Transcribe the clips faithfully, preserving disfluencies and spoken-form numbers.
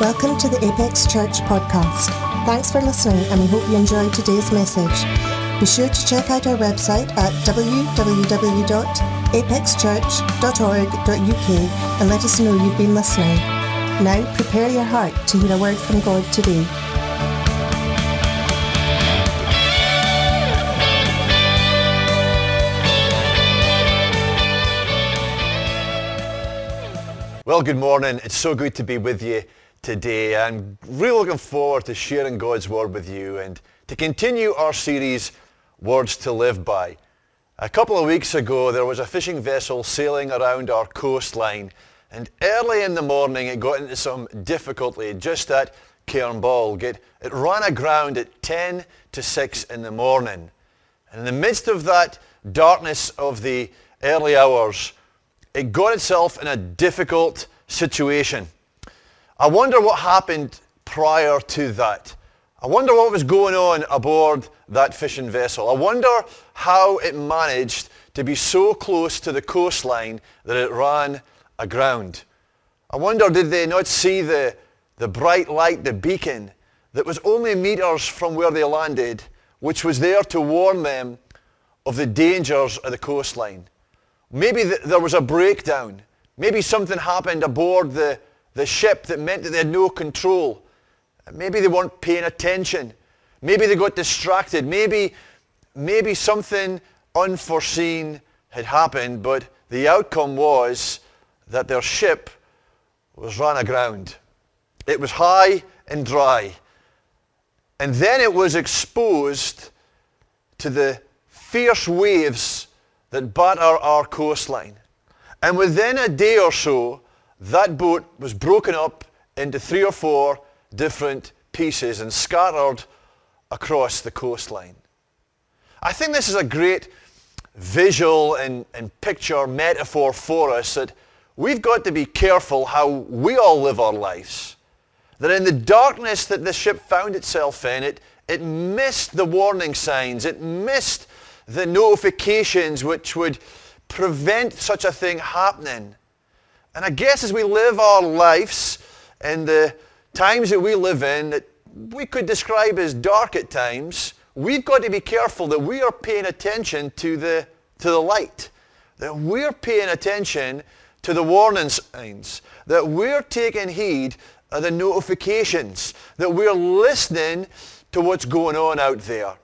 Welcome to the Apex Church podcast. Thanks for listening, and we hope you enjoyed today's message. Be sure to check out our website at w w w dot apex church dot org dot u k and let us know you've been listening. Now prepare your heart to hear a word from God today. Well, good morning. It's so good to be with you today. I'm really looking forward to sharing God's Word with you and to continue our series, Words to Live By. A couple of weeks ago, there was a fishing vessel sailing around our coastline, and early in the morning, it got into some difficulty just at Cairnball. It, it ran aground at ten to six in the morning. And in the midst of that darkness of the early hours, it got itself in a difficult situation. I wonder what happened prior to that. I wonder what was going on aboard that fishing vessel. I wonder how it managed to be so close to the coastline that it ran aground. I wonder, did they not see the, the bright light, the beacon, that was only meters from where they landed, which was there to warn them of the dangers of the coastline? Maybe th- there was a breakdown. Maybe something happened aboard the, the ship that meant that they had no control. Maybe they weren't paying attention. Maybe they got distracted. Maybe, maybe something unforeseen had happened, but the outcome was that their ship was run aground. It was high and dry. And then it was exposed to the fierce waves that batter our coastline. And within a day or so, that boat was broken up into three or four different pieces and scattered across the coastline. I think this is a great visual and, and picture metaphor for us, that we've got to be careful how we all live our lives. That in the darkness that the ship found itself in, it, it missed the warning signs, it missed the notifications which would prevent such a thing happening. And I guess as we live our lives in the times that we live in, that we could describe as dark at times, we've got to be careful that we are paying attention to the, to the light, that we're paying attention to the warning signs, that we're taking heed of the notifications, that we're listening to what's going on out there.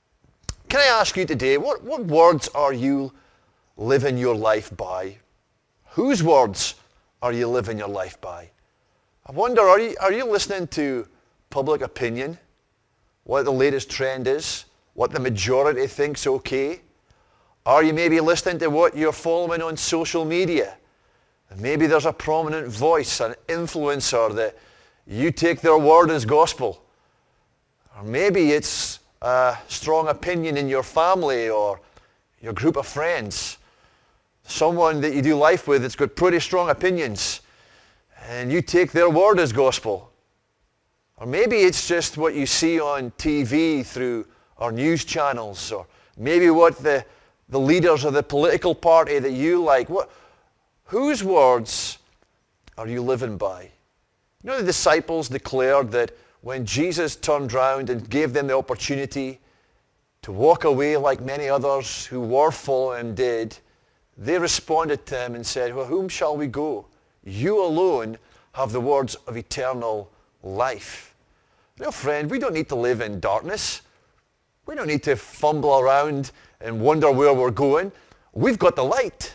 Can I ask you today, what, what words are you living your life by? Whose words are you living your life by? I wonder, are you, are you listening to public opinion? What the latest trend is? What the majority thinks okay? Are you maybe listening to what you're following on social media? And maybe there's a prominent voice, an influencer that you take their word as gospel. Or maybe it's a strong opinion in your family or your group of friends. Someone that you do life with that's got pretty strong opinions, and you take their word as gospel. Or maybe it's just what you see on T V through our news channels, or maybe what the, the leaders of the political party that you like. What, whose words are you living by? You know, the disciples declared that when Jesus turned round and gave them the opportunity to walk away like many others who were following him did, they responded to him and said, well, whom shall we go? You alone have the words of eternal life. You know, friend, we don't need to live in darkness. We don't need to fumble around and wonder where we're going. We've got the light.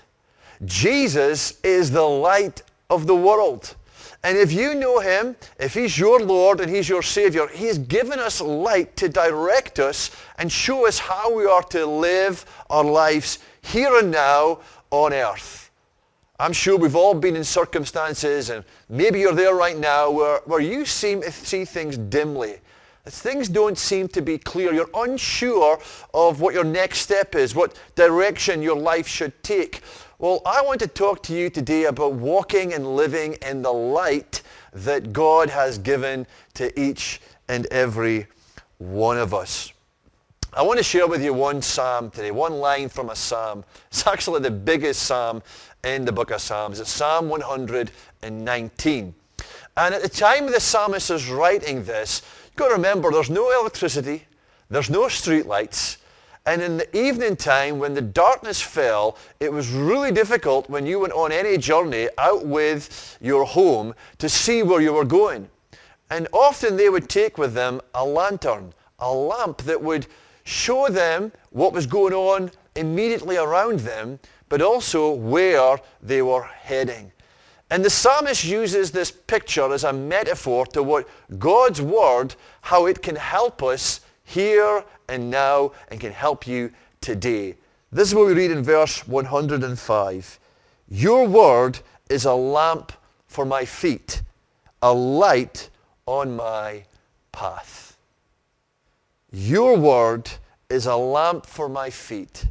Jesus is the light of the world. And if you know him, if he's your Lord and he's your Savior, he has given us light to direct us and show us how we are to live our lives here and now on earth. I'm sure we've all been in circumstances, and maybe you're there right now, where, where you seem to see things dimly. Things don't seem to be clear. You're unsure of what your next step is, what direction your life should take. Well, I want to talk to you today about walking and living in the light that God has given to each and every one of us. I want to share with you one psalm today, one line from a psalm. It's actually the biggest psalm in the book of Psalms. It's Psalm one hundred nineteen. And at the time the psalmist is writing this, you've got to remember there's no electricity, there's no street lights, and in the evening time when the darkness fell, it was really difficult when you went on any journey out with your home to see where you were going. And often they would take with them a lantern, a lamp that would show them what was going on immediately around them, but also where they were heading. And the psalmist uses this picture as a metaphor to what God's word, how it can help us here and now and can help you today. This is what we read in verse one hundred five. Your word is a lamp for my feet, a light on my path. Your word is a lamp for my feet,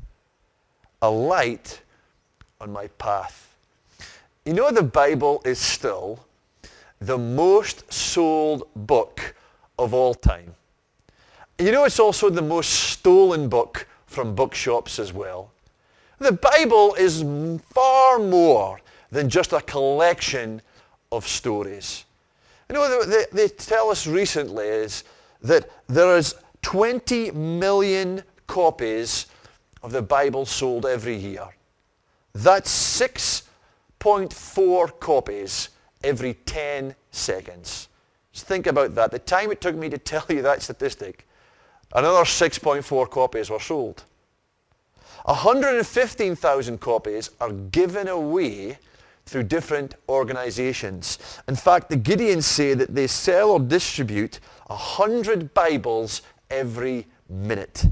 a light on my path. You know, the Bible is still the most sold book of all time. You know, it's also the most stolen book from bookshops as well. The Bible is far more than just a collection of stories. You know, they, they tell us recently is that there is twenty million copies of the Bible sold every year. That's six point four copies every ten seconds. Just think about that. The time it took me to tell you that statistic, another six point four copies were sold. one hundred fifteen thousand copies are given away through different organizations. In fact, the Gideons say that they sell or distribute one hundred Bibles every minute.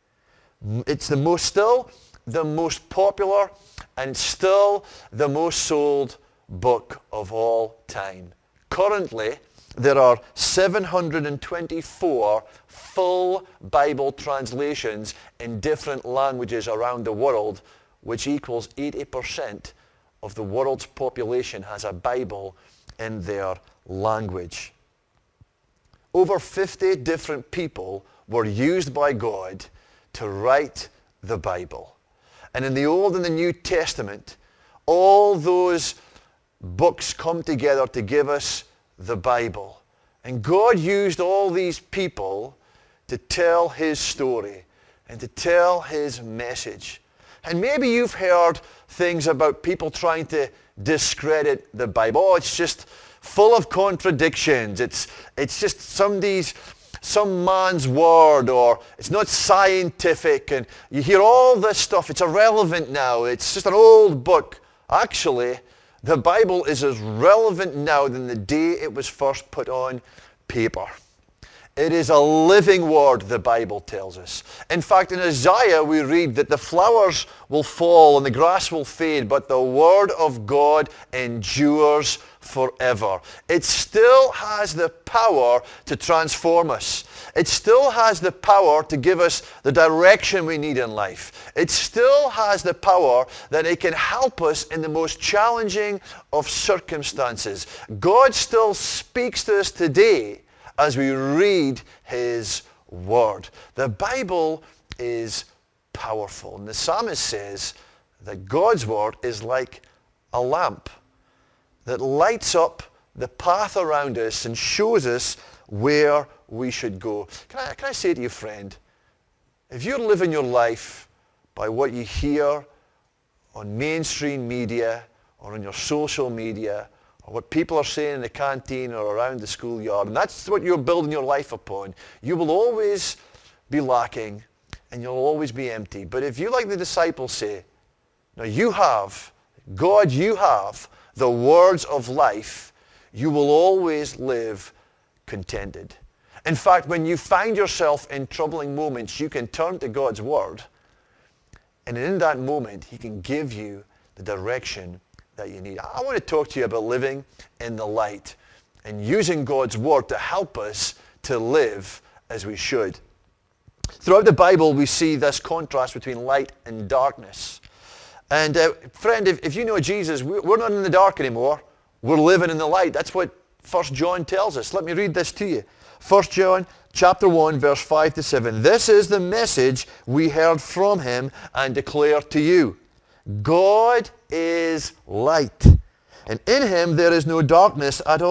It's the most still the most popular and still the most sold book of all time. Currently, there are seven hundred twenty-four full Bible translations in different languages around the world, which equals eighty percent of the world's population has a Bible in their language. Over fifty different people were used by God to write the Bible. And in the Old and the New Testament, all those books come together to give us the Bible. And God used all these people to tell his story and to tell his message. And maybe you've heard things about people trying to discredit the Bible. Oh, it's just full of contradictions. It's, it's just somebody's, some man's word, or it's not scientific. And you hear all this stuff. It's irrelevant now. It's just an old book. Actually, the Bible is as relevant now than the day it was first put on paper. It is a living word, the Bible tells us. In fact, in Isaiah we read that the flowers will fall and the grass will fade, but the word of God endures forever. It still has the power to transform us. It still has the power to give us the direction we need in life. It still has the power that it can help us in the most challenging of circumstances. God still speaks to us today as we read his word. The Bible is powerful. And the psalmist says that God's word is like a lamp that lights up the path around us and shows us where we should go. Can I, can I say to you, friend, if you're living your life by what you hear on mainstream media or on your social media, or what people are saying in the canteen or around the schoolyard, and that's what you're building your life upon, you will always be lacking and you'll always be empty. But if you, like the disciples say, now you have, God, you have the words of life, you will always live contented. In fact, when you find yourself in troubling moments, you can turn to God's word, and in that moment, he can give you the direction that you need. I want to talk to you about living in the light and using God's word to help us to live as we should. Throughout the Bible, we see this contrast between light and darkness. And uh, friend, if, if you know Jesus, we're not in the dark anymore. We're living in the light. That's what First John tells us. Let me read this to you. First John chapter one, verse five to seven. This is the message we heard from him and declare to you. God is light, and in him there is no darkness at all.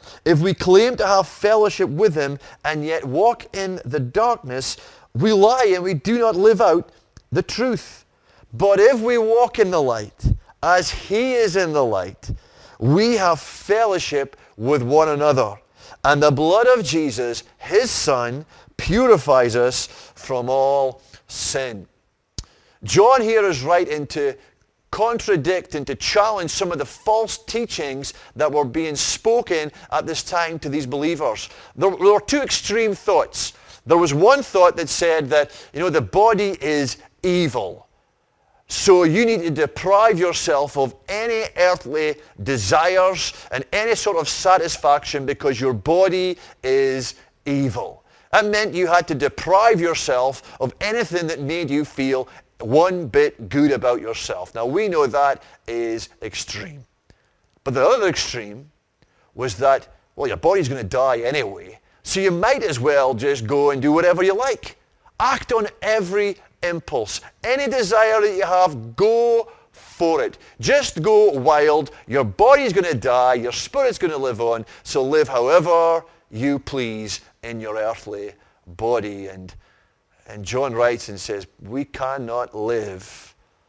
If we claim to have fellowship with him and yet walk in the darkness, we lie and we do not live out the truth. But if we walk in the light, as he is in the light, we have fellowship with one another. And the blood of Jesus, his Son, purifies us from all sin. John here is writing to contradict and to challenge some of the false teachings that were being spoken at this time to these believers. There, there were two extreme thoughts. There was one thought that said that, you know, the body is evil. So you need to deprive yourself of any earthly desires and any sort of satisfaction because your body is evil. That meant you had to deprive yourself of anything that made you feel one bit good about yourself. Now we know that is extreme. But the other extreme was that, well, your body's going to die anyway, so you might as well just go and do whatever you like. Act on every impulse. Any desire that you have, go for it. Just go wild. Your body's going to die. Your spirit's going to live on. So live however you please in your earthly body. And, and John writes and says, we cannot live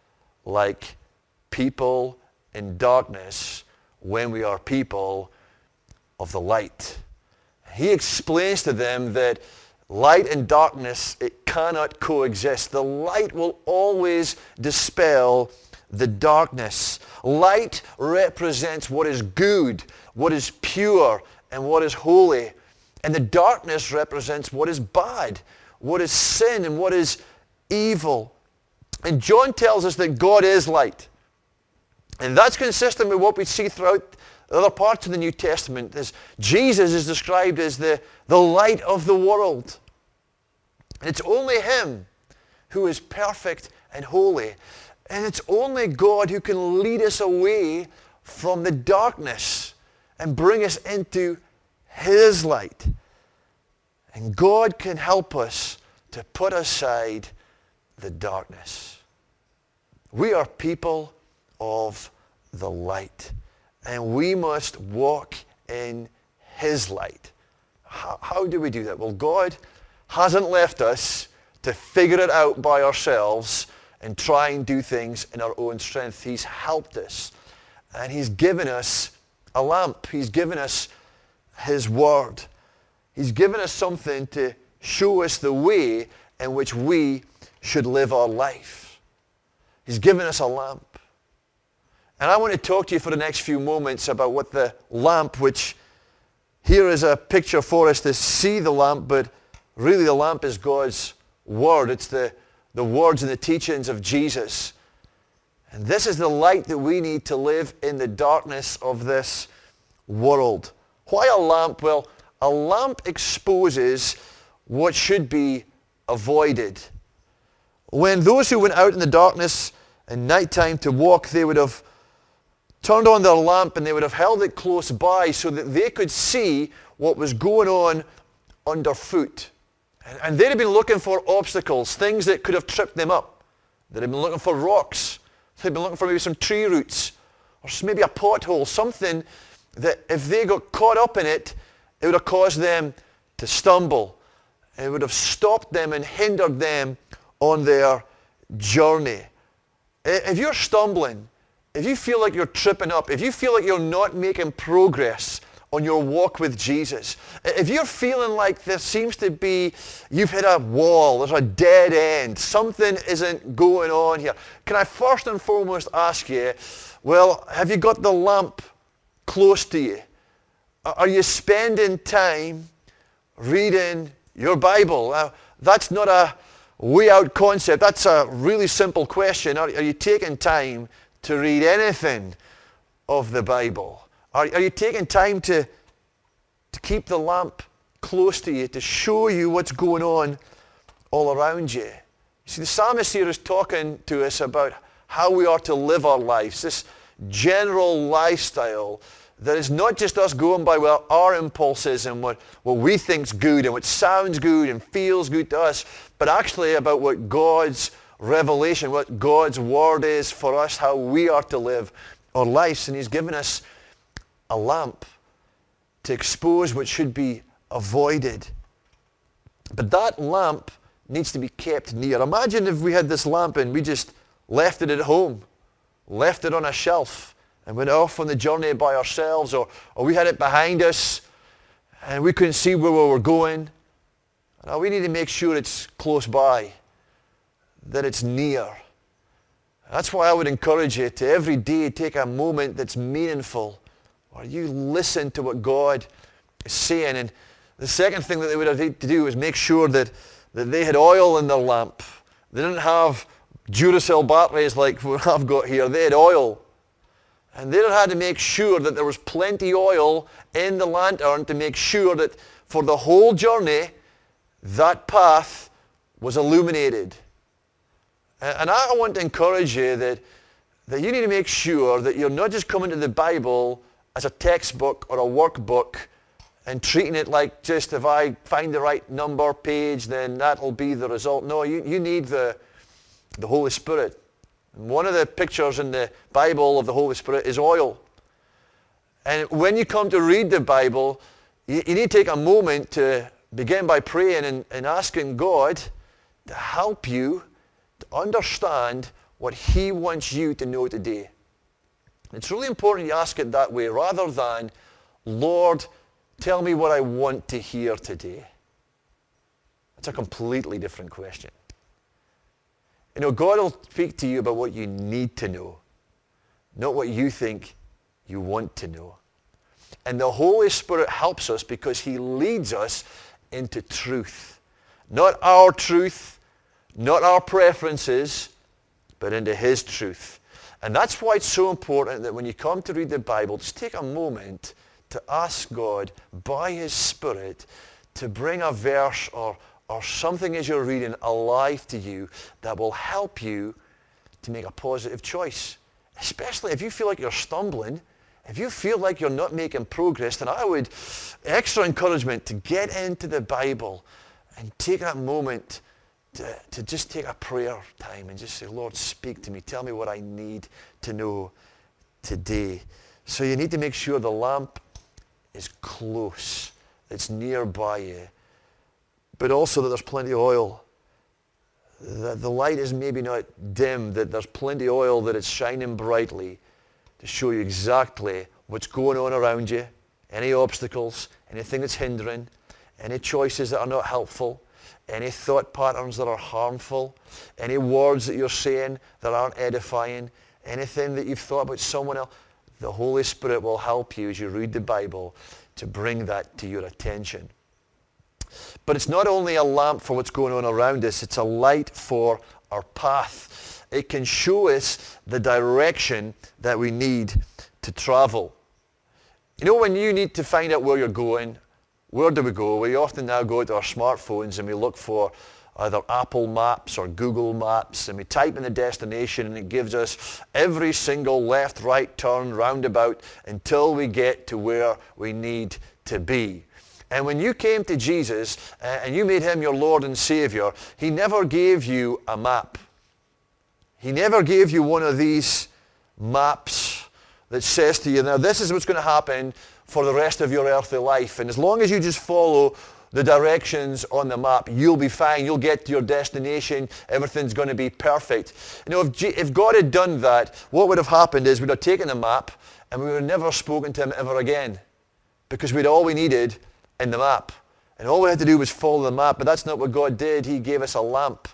like people in darkness when we are people of the light. He explains to them that light and darkness, it cannot coexist. The light will always dispel the darkness. Light represents what is good, what is pure, and what is holy. And the darkness represents what is bad, what is sin, and what is evil. And John tells us that God is light. And that's consistent with what we see throughout other parts of the New Testament. As Jesus is described as the, the light of the world. And it's only him who is perfect and holy. And it's only God who can lead us away from the darkness and bring us into his light. And God can help us to put aside the darkness. We are people of the light. And we must walk in his light. How, how do we do that? Well, God hasn't left us to figure it out by ourselves and try and do things in our own strength. He's helped us. And he's given us a lamp. He's given us his word. He's given us something to show us the way in which we should live our life. He's given us a lamp. And I want to talk to you for the next few moments about what the lamp, which here is a picture for us to see the lamp, but really the lamp is God's word. It's the, the words and the teachings of Jesus. And this is the light that we need to live in the darkness of this world. Why a lamp? Well, a lamp exposes what should be avoided. When those who went out in the darkness in nighttime to walk, they would have turned on their lamp and they would have held it close by so that they could see what was going on underfoot. And, and they'd have been looking for obstacles, things that could have tripped them up. They'd have been looking for rocks. They'd been looking for maybe some tree roots or maybe a pothole, something that if they got caught up in it, it would have caused them to stumble. It would have stopped them and hindered them on their journey. If you're stumbling, if you feel like you're tripping up, if you feel like you're not making progress on your walk with Jesus, if you're feeling like there seems to be, you've hit a wall, there's a dead end, something isn't going on here, can I first and foremost ask you, well, have you got the lamp close to you? Are you spending time reading your Bible? Uh, that's not a way out concept. That's a really simple question. Are, are you taking time to read anything of the Bible? Are, are you taking time to, to keep the lamp close to you, to show you what's going on all around you? You see, the psalmist here is talking to us about how we are to live our lives, this general lifestyle that is not just us going by well, our impulses and what, what we think's good and what sounds good and feels good to us, but actually about what God's revelation, what God's word is for us, how we are to live our lives. And he's given us a lamp to expose what should be avoided. But that lamp needs to be kept near. Imagine if we had this lamp and we just left it at home, left it on a shelf, and went off on the journey by ourselves, or, or we had it behind us and we couldn't see where we were going. Now we need to make sure it's close by, that it's near. That's why I would encourage you to every day take a moment that's meaningful, where you listen to what God is saying. And the second thing that they would have to do is make sure that, that they had oil in their lamp. They didn't have Duracell batteries like I've got here. They had oil. And they had to make sure that there was plenty oil in the lantern to make sure that for the whole journey, that path was illuminated. And I want to encourage you that, that you need to make sure that you're not just coming to the Bible as a textbook or a workbook and treating it like just if I find the right number page, then that'll be the result. No, you, you need the, the Holy Spirit. And one of the pictures in the Bible of the Holy Spirit is oil. And when you come to read the Bible, you, you need to take a moment to begin by praying and, and asking God to help you to understand what he wants you to know today. It's really important you ask it that way rather than, Lord, tell me what I want to hear today. That's a completely different question. You know, God will speak to you about what you need to know, not what you think you want to know. And the Holy Spirit helps us because he leads us into truth. Not our truth, not our preferences, but into his truth. And that's why it's so important that when you come to read the Bible, just take a moment to ask God by his Spirit to bring a verse or or something as you're reading alive to you that will help you to make a positive choice. Especially if you feel like you're stumbling, if you feel like you're not making progress, then I would, extra encouragement to get into the Bible and take that moment to, to just take a prayer time and just say, Lord, speak to me. Tell me what I need to know today. So you need to make sure the lamp is close, it's nearby you. But also that there's plenty of oil. That the light is maybe not dim, that there's plenty of oil, that it's shining brightly to show you exactly what's going on around you, any obstacles, anything that's hindering, any choices that are not helpful, any thought patterns that are harmful, any words that you're saying that aren't edifying, anything that you've thought about someone else. The Holy Spirit will help you as you read the Bible to bring that to your attention. But it's not only a lamp for what's going on around us, it's a light for our path. It can show us the direction that we need to travel. You know, when you need to find out where you're going, where do we go? We often now go to our smartphones and we look for either Apple Maps or Google Maps, and we type in the destination and it gives us every single left, right, turn, roundabout until we get to where we need to be. And when you came to Jesus uh, and you made him your Lord and Savior, he never gave you a map. He never gave you one of these maps that says to you, now this is what's going to happen for the rest of your earthly life. And as long as you just follow the directions on the map, you'll be fine. You'll get to your destination. Everything's going to be perfect. You know, if, G- if God had done that, what would have happened is we'd have taken the map and we would have never spoken to him ever again, because we'd all we needed in the map. And all we had to do was follow the map. But that's not what God did. He gave us a lamp.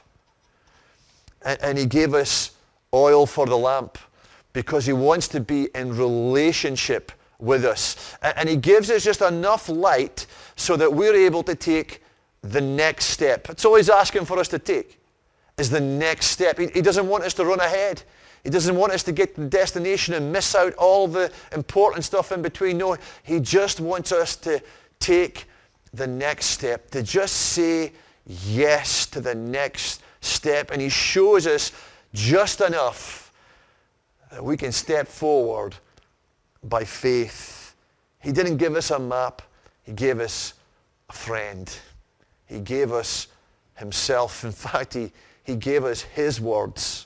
And, and he gave us oil for the lamp because he wants to be in relationship with us. And, and he gives us just enough light so that we're able to take the next step. It's all he's asking for us to take, is the next step. He, he doesn't want us to run ahead. He doesn't want us to get to the destination and miss out all the important stuff in between. No, he just wants us to take the next step, to just say yes to the next step. And he shows us just enough that we can step forward by faith. He didn't give us a map. He gave us a friend. He gave us himself. In fact, he, he gave us his words.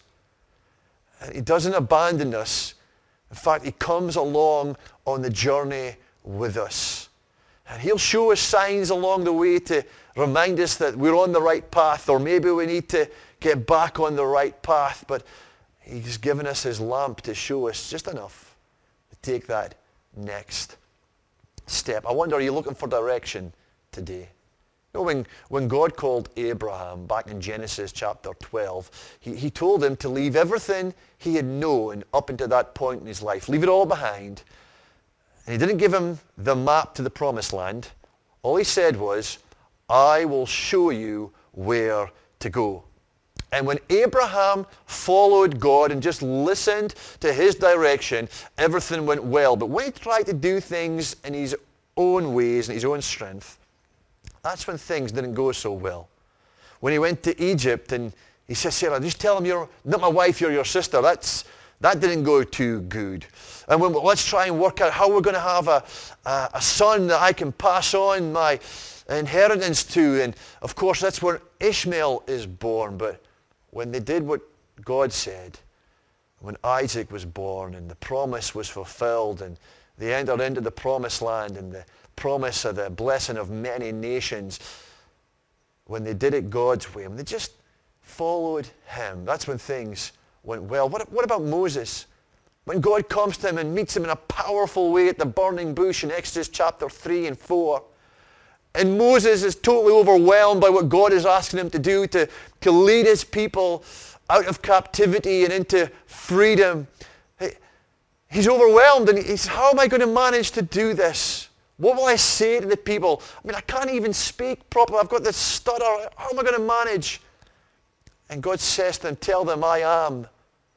And he doesn't abandon us. In fact, he comes along on the journey with us. And he'll show us signs along the way to remind us that we're on the right path, or maybe we need to get back on the right path. But he's given us his lamp to show us just enough to take that next step. I wonder, are you looking for direction today? You know, when, when God called Abraham back in Genesis chapter twelve, he, he told him to leave everything he had known up until that point in his life. Leave it all behind. And he didn't give him the map to the promised land. All he said was, I will show you where to go. And when Abraham followed God and just listened to his direction, everything went well. But when he tried to do things in his own ways and his own strength, that's when things didn't go so well. When he went to Egypt and he said, Sarah, just tell him you're not my wife, you're your sister. That's, that didn't go too good. And when, let's try and work out how we're going to have a, a, a son that I can pass on my inheritance to. And of course, that's where Ishmael is born. But when they did what God said, when Isaac was born and the promise was fulfilled and they entered into the promised land and the promise of the blessing of many nations, when they did it God's way, when they just followed him, that's when things went well. What, what about Moses? When God comes to him and meets him in a powerful way at the burning bush in Exodus chapter three and four, and Moses is totally overwhelmed by what God is asking him to do to, to lead his people out of captivity and into freedom. He's overwhelmed and he says, how am I going to manage to do this? What will I say to the people? I mean, I can't even speak properly. I've got this stutter. How am I going to manage? And God says to them, tell them, I am.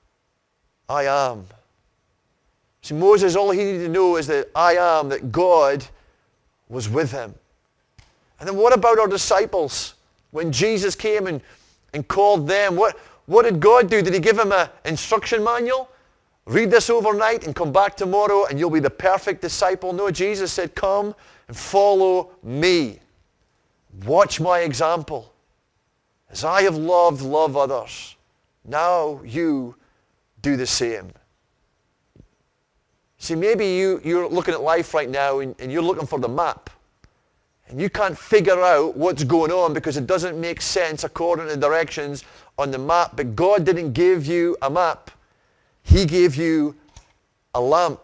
I am. See, Moses, all he needed to know is that I am, that God was with him. And then what about our disciples? When Jesus came and, and called them, what, what did God do? Did he give them an instruction manual? Read this overnight and come back tomorrow and you'll be the perfect disciple. No, Jesus said, come and follow me. Watch my example. As I have loved, love others. Now you do the same. See, maybe you, you're looking at life right now and, and you're looking for the map. And you can't figure out what's going on because it doesn't make sense according to the directions on the map. But God didn't give you a map. He gave you a lamp.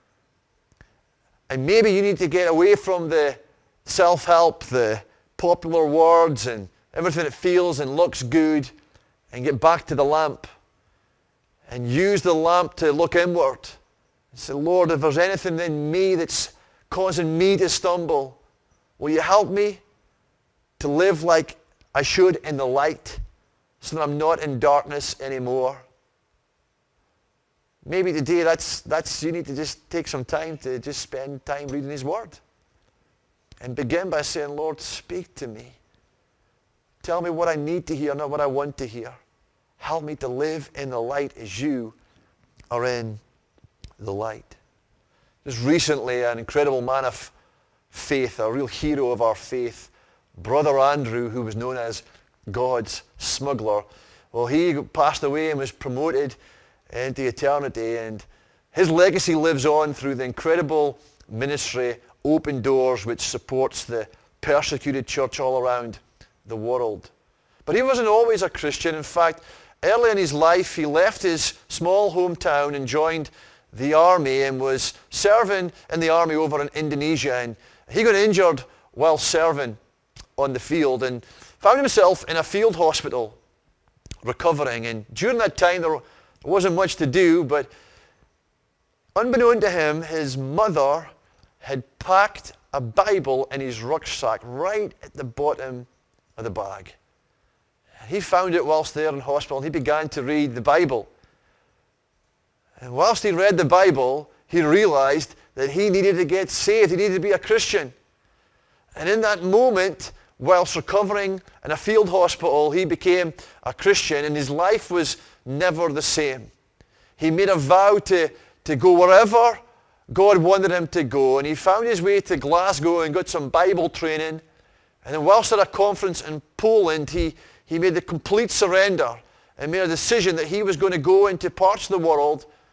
And maybe you need to get away from the self-help, the popular words and everything that feels and looks good and get back to the lamp. And use the lamp to look inward. And say, Lord, if there's anything in me that's causing me to stumble, will you help me to live like I should in the light so that I'm not in darkness anymore? Maybe today that's, that's you need to just take some time to just spend time reading his word. And begin by saying, Lord, speak to me. Tell me what I need to hear, not what I want to hear. Help me to live in the light as you are in the light. Just recently, an incredible man of faith, a real hero of our faith, Brother Andrew, who was known as God's smuggler, well, he passed away and was promoted into eternity, and his legacy lives on through the incredible ministry, Open Doors, which supports the persecuted church all around the world. But he wasn't always a Christian. In fact, early in his life, he left his small hometown and joined the army and was serving in the army over in Indonesia. And he got injured while serving on the field and found himself in a field hospital recovering. And during that time, there wasn't much to do, but unbeknown to him, his mother had packed a Bible in his rucksack right at the bottom of the bag. He found it whilst there in hospital, and he began to read the Bible. And whilst he read the Bible, he realized that he needed to get saved. He needed to be a Christian. And in that moment, whilst recovering in a field hospital, he became a Christian, and his life was never the same. He made a vow to, to go wherever God wanted him to go, and he found his way to Glasgow and got some Bible training. And then whilst at a conference in Poland, he, he made the complete surrender and made a decision that he was going to go into parts of the world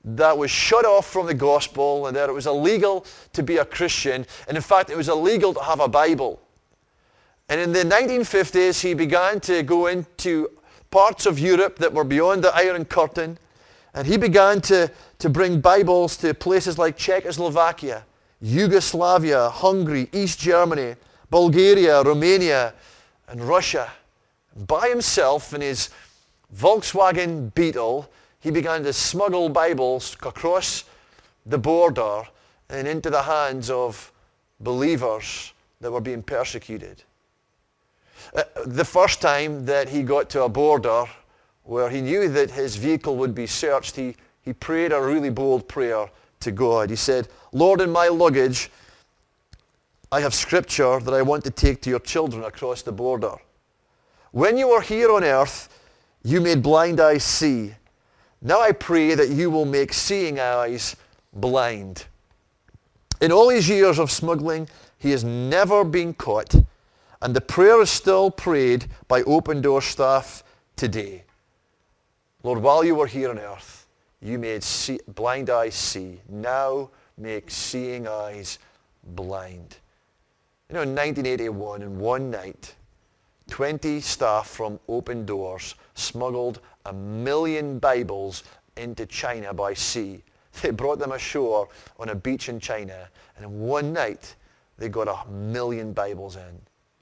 that was shut off from the gospel and that it was illegal to be a Christian. And in fact, it was illegal to have a Bible. And in the nineteen fifties, he began to go into parts of Europe that were beyond the Iron Curtain. And he began to, to bring Bibles to places like Czechoslovakia, Yugoslavia, Hungary, East Germany, Bulgaria, Romania, and Russia. By himself in his Volkswagen Beetle, he began to smuggle Bibles across the border and into the hands of believers that were being persecuted. Uh, the first time that he got to a border where he knew that his vehicle would be searched, he, he prayed a really bold prayer to God. He said, Lord, in my luggage, I have scripture that I want to take to your children across the border. When you were here on earth, you made blind eyes see. Now I pray that you will make seeing eyes blind. In all his years of smuggling, he has never been caught, and the prayer is still prayed by Open Door staff today. Lord, while you were here on earth, you made see, blind eyes see. Now make seeing eyes blind. You know, in nineteen eighty-one, in one night, twenty staff from Open Doors smuggled a million Bibles into China by sea. They brought them ashore on a beach in China, and in one night, they got a million Bibles in.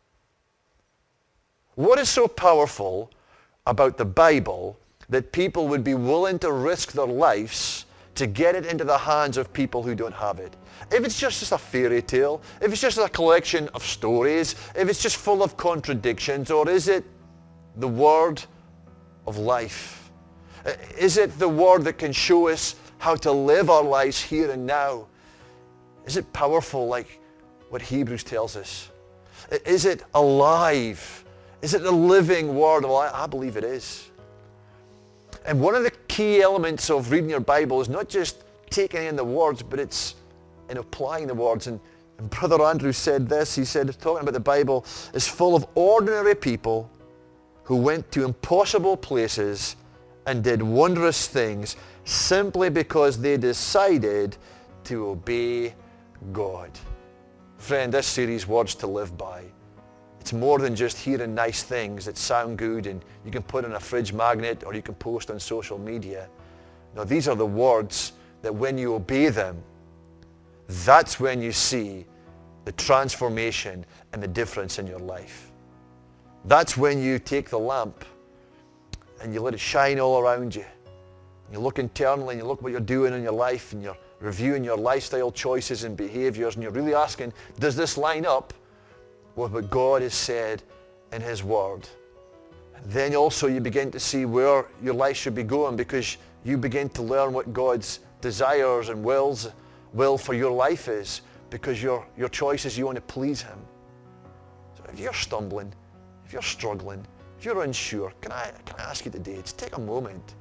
What is so powerful about the Bible that people would be willing to risk their lives to get it into the hands of people who don't have it? If it's just, just a fairy tale, if it's just a collection of stories, if it's just full of contradictions, or is it the word of life? Is it the word that can show us how to live our lives here and now? Is it powerful like what Hebrews tells us? Is it alive? Is it the living word? Well, I, I believe it is. And one of the key elements of reading your Bible is not just taking in the words, but it's in applying the words. And, and Brother Andrew said this. He said, talking about the Bible is full of ordinary people who went to impossible places and did wondrous things simply because they decided to obey God. Friend, this series, Words to Live By, it's more than just hearing nice things that sound good and you can put in a fridge magnet or you can post on social media. No, these are the words that when you obey them, that's when you see the transformation and the difference in your life. That's when you take the lamp and you let it shine all around you. You look internally and you look what you're doing in your life and you're reviewing your lifestyle choices and behaviors and you're really asking, does this line up with what God has said in his word? And then also you begin to see where your life should be going because you begin to learn what God's desires and wills will for your life is because your, your choice is you want to please him. So if you're stumbling, if you're struggling, if you're unsure, can I, can I ask you today, just take a moment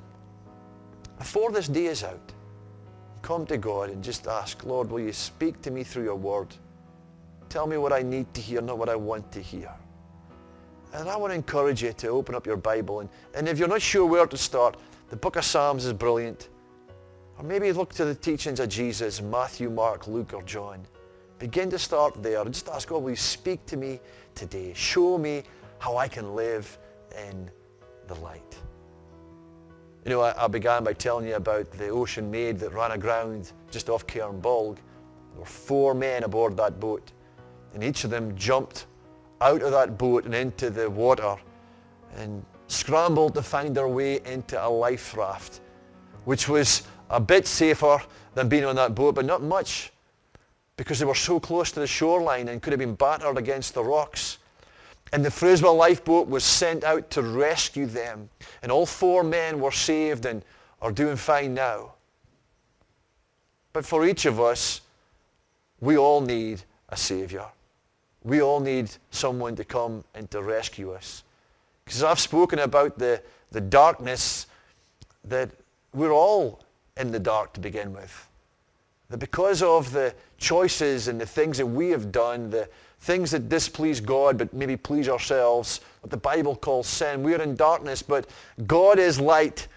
before this day is out, come to God and just ask, Lord, will you speak to me through your word? Tell me what I need to hear, not what I want to hear. And I want to encourage you to open up your Bible. And, and if you're not sure where to start, the book of Psalms is brilliant. Or maybe look to the teachings of Jesus, Matthew, Mark, Luke, or John. Begin to start there and just ask God, will you speak to me today? Show me how I can live in the light. You know, I, I began by telling you about the Ocean Maid that ran aground just off Cairnbolg. There were four men aboard that boat, and each of them jumped out of that boat and into the water and scrambled to find their way into a life raft, which was a bit safer than being on that boat, but not much, because they were so close to the shoreline and could have been battered against the rocks. And the Friswell lifeboat was sent out to rescue them. And all four men were saved and are doing fine now. But for each of us, we all need a Savior. We all need someone to come and to rescue us. Because I've spoken about the, the darkness, that we're all in the dark to begin with. That because of the choices and the things that we have done, the things that displease God but maybe please ourselves, what the Bible calls sin, we're in darkness, but God is light.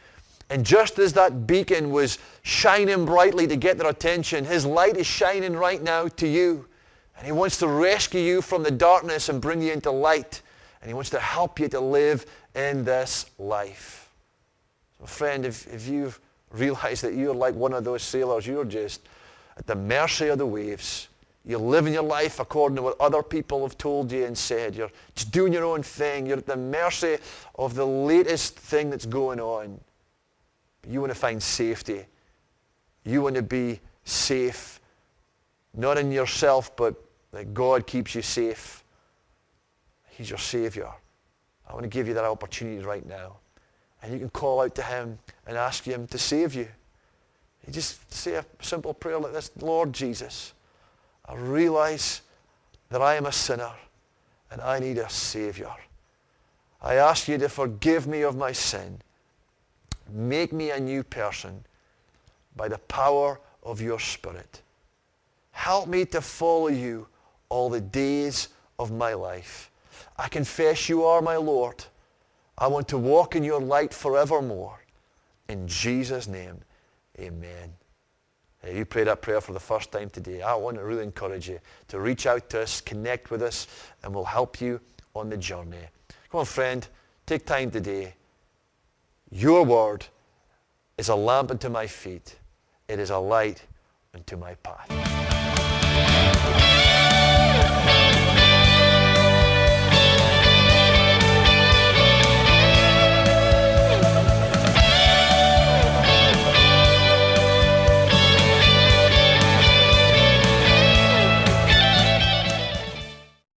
And just as that beacon was shining brightly to get their attention, his light is shining right now to you. And he wants to rescue you from the darkness and bring you into light. And he wants to help you to live in this life. So friend, if, if you've realized that you're like one of those sailors, you're just at the mercy of the waves. You're living your life according to what other people have told you and said. You're just doing your own thing. You're at the mercy of the latest thing that's going on. But you want to find safety. You want to be safe, not in yourself, but that God keeps you safe. He's your Savior. I want to give you that opportunity right now. And you can call out to him and ask him to save you. You just say a simple prayer like this: Lord Jesus, I realize that I am a sinner and I need a Savior. I ask you to forgive me of my sin. Make me a new person by the power of your Spirit. Help me to follow you all the days of my life. I confess you are my Lord. I want to walk in your light forevermore. In Jesus' name, amen. If you prayed that prayer for the first time today, I want to really encourage you to reach out to us, connect with us, and we'll help you on the journey. Come on, friend, take time today. Your word is a lamp unto my feet. It is a light unto my path.